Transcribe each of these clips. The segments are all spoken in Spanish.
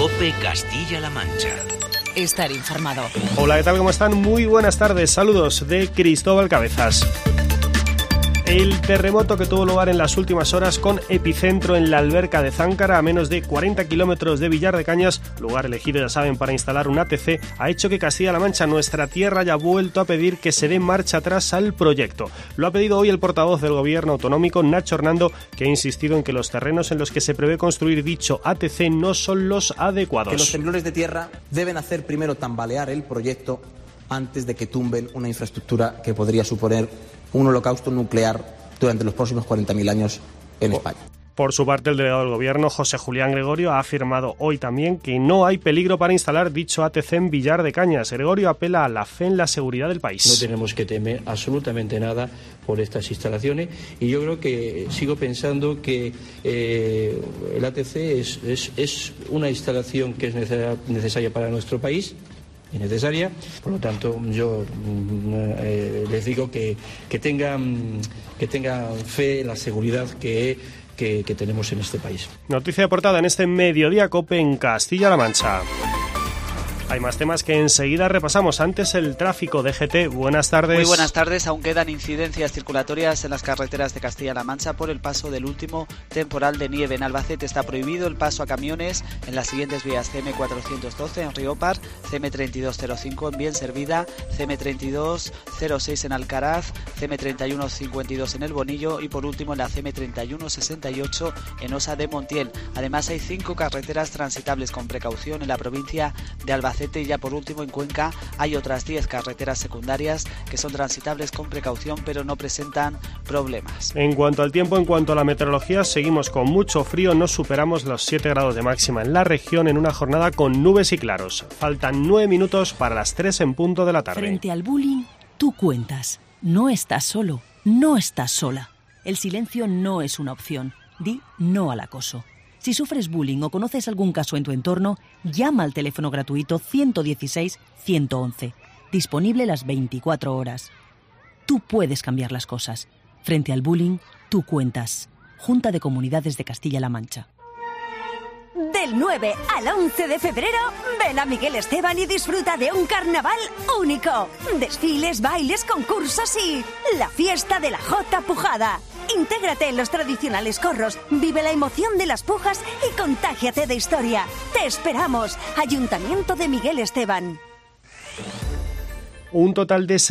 COPE Castilla-La Mancha. Estar informado. Hola, ¿qué tal? ¿Cómo están? Muy buenas tardes. Saludos de Cristóbal Cabezas. El terremoto que tuvo lugar en las últimas horas con epicentro en la Alberca de Záncara, a menos de 40 kilómetros de Villar de Cañas, lugar elegido, ya saben, para instalar un ATC, ha hecho que Castilla-La Mancha, nuestra tierra, haya vuelto a pedir que se dé marcha atrás al proyecto. Lo ha pedido hoy el portavoz del Gobierno autonómico, Nacho Hernando, que ha insistido en que los terrenos en los que se prevé construir dicho ATC no son los adecuados. Que los temblores de tierra deben hacer primero tambalear el proyecto antes de que tumben una infraestructura que podría suponer un holocausto nuclear durante los próximos 40.000 años en España. Por su parte, el delegado del Gobierno, José Julián Gregorio, ha afirmado hoy también que no hay peligro para instalar dicho ATC en Villar de Cañas. Gregorio apela a la fe en la seguridad del país. No tenemos que temer absolutamente nada por estas instalaciones y yo creo que sigo pensando que el ATC es una instalación que es necesaria para nuestro país. Innecesaria, por lo tanto yo les digo que tengan fe en la seguridad que tenemos en este país. Noticia de portada en este Mediodía COPE en Castilla-La Mancha. Hay más temas que enseguida repasamos. Antes el tráfico. DGT, buenas tardes. Muy buenas tardes. Aún quedan incidencias circulatorias en las carreteras de Castilla-La Mancha por el paso del último temporal de nieve. En Albacete está prohibido el paso a camiones en las siguientes vías: CM412 en Riópar, CM3205 en Bienservida, CM3206 en Alcaraz, CM3152 en El Bonillo y por último en la CM3168 en Osa de Montiel. Además hay 5 carreteras transitables con precaución en la provincia de Albacete y ya por último en Cuenca hay otras 10 carreteras secundarias que son transitables con precaución pero no presentan problemas. En cuanto al tiempo, en cuanto a la meteorología, seguimos con mucho frío, no superamos los 7 grados de máxima en la región en una jornada con nubes y claros. Faltan 9 minutos para las 3 en punto de la tarde. Frente al bullying, tú cuentas. No estás solo, no estás sola. El silencio no es una opción. Di no al acoso. Si sufres bullying o conoces algún caso en tu entorno, llama al teléfono gratuito 116 111, disponible las 24 horas. Tú puedes cambiar las cosas. Frente al bullying, tú cuentas. Junta de Comunidades de Castilla-La Mancha. Del 9 al 11 de febrero, ven a Miguel Esteban y disfruta de un carnaval único. Desfiles, bailes, concursos y la fiesta de la Jota Pujada. Intégrate en los tradicionales corros, vive la emoción de las pujas y contágiate de historia. ¡Te esperamos! Ayuntamiento de Miguel Esteban. Un total de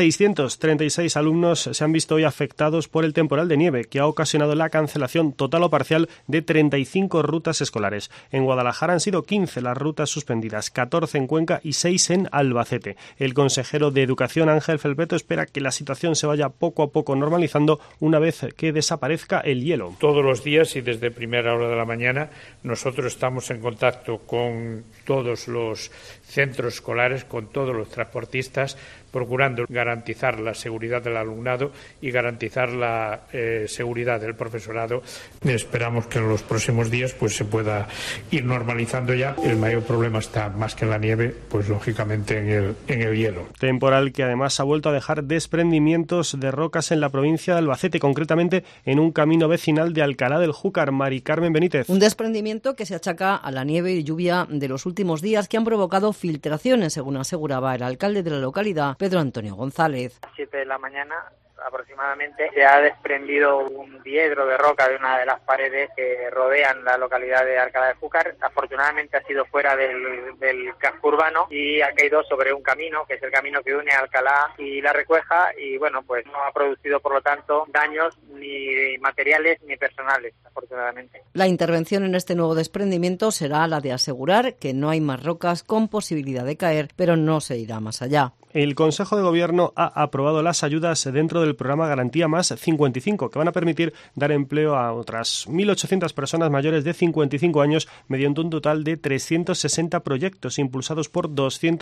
636 alumnos se han visto hoy afectados por el temporal de nieve, que ha ocasionado la cancelación total o parcial de 35 rutas escolares. En Guadalajara han sido 15 las rutas suspendidas, 14 en Cuenca y 6 en Albacete. El consejero de Educación, Ángel Felpeto, espera que la situación se vaya poco a poco normalizando una vez que desaparezca el hielo. Todos los días y desde primera hora de la mañana nosotros estamos en contacto con todos los centros escolares, con todos los transportistas, procurando garantizar la seguridad del alumnado y garantizar la seguridad del profesorado. Esperamos que en los próximos días pues se pueda ir normalizando ya. El mayor problema está, más que en la nieve, pues lógicamente en el hielo. Temporal que además ha vuelto a dejar desprendimientos de rocas en la provincia de Albacete, concretamente en un camino vecinal de Alcalá del Júcar. Mari Carmen Benítez. Un desprendimiento que se achaca a la nieve y lluvia de los últimos días que han provocado filtraciones, según aseguraba el alcalde de la localidad, Pedro Antonio González. A las 7 de la mañana aproximadamente se ha desprendido un diedro de roca de una de las paredes que rodean la localidad de Alcalá de Júcar. Afortunadamente ha sido fuera del casco urbano y ha caído sobre un camino, que es el camino que une Alcalá y La Recueja, y bueno, pues no ha producido por lo tanto daños ni materiales ni personales, afortunadamente. La intervención en este nuevo desprendimiento será la de asegurar que no hay más rocas con posibilidad de caer, pero no se irá más allá. El Consejo de Gobierno ha aprobado las ayudas dentro del programa Garantía Más 55, que van a permitir dar empleo a otras 1.800 personas mayores de 55 años mediante un total de 360 proyectos impulsados por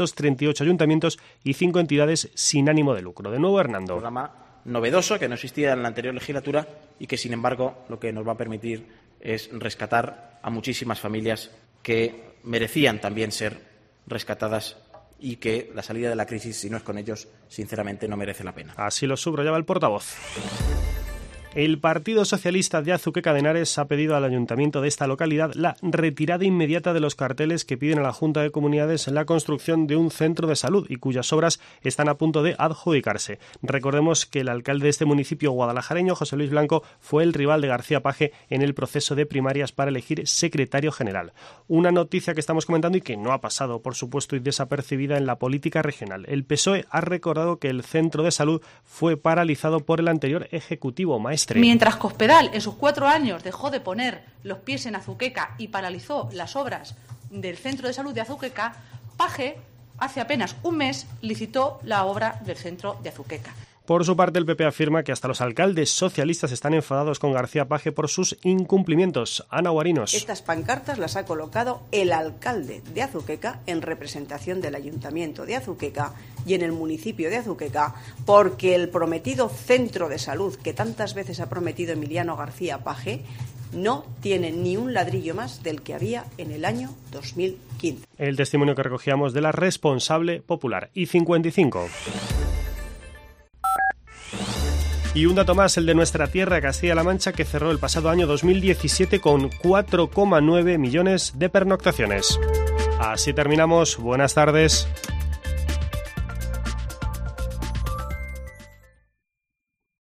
238 ayuntamientos y 5 entidades sin ánimo de lucro. De nuevo, Hernando. Un programa novedoso que no existía en la anterior legislatura y que, sin embargo, lo que nos va a permitir es rescatar a muchísimas familias que merecían también ser rescatadas y que la salida de la crisis, si no es con ellos, sinceramente no merece la pena. Así lo subrayaba el portavoz. El Partido Socialista de Azuqueca de Henares ha pedido al ayuntamiento de esta localidad la retirada inmediata de los carteles que piden a la Junta de Comunidades la construcción de un centro de salud y cuyas obras están a punto de adjudicarse. Recordemos que el alcalde de este municipio guadalajareño, José Luis Blanco, fue el rival de García Page en el proceso de primarias para elegir secretario general. Una noticia que estamos comentando y que no ha pasado, por supuesto, y desapercibida en la política regional. El PSOE ha recordado que el centro de salud fue paralizado por el anterior ejecutivo maestre. Mientras Cospedal en sus 4 años dejó de poner los pies en Azuqueca y paralizó las obras del centro de salud de Azuqueca, Page hace apenas un mes licitó la obra del centro de Azuqueca. Por su parte, el PP afirma que hasta los alcaldes socialistas están enfadados con García Page por sus incumplimientos. Ana Guarinos. Estas pancartas las ha colocado el alcalde de Azuqueca en representación del ayuntamiento de Azuqueca y en el municipio de Azuqueca, porque el prometido centro de salud que tantas veces ha prometido Emiliano García Page no tiene ni un ladrillo más del que había en el año 2015. El testimonio que recogíamos de la responsable popular. Y 55. Y un dato más, el de nuestra tierra, Castilla-La Mancha, que cerró el pasado año 2017 con 4,9 millones de pernoctaciones. Así terminamos. Buenas tardes.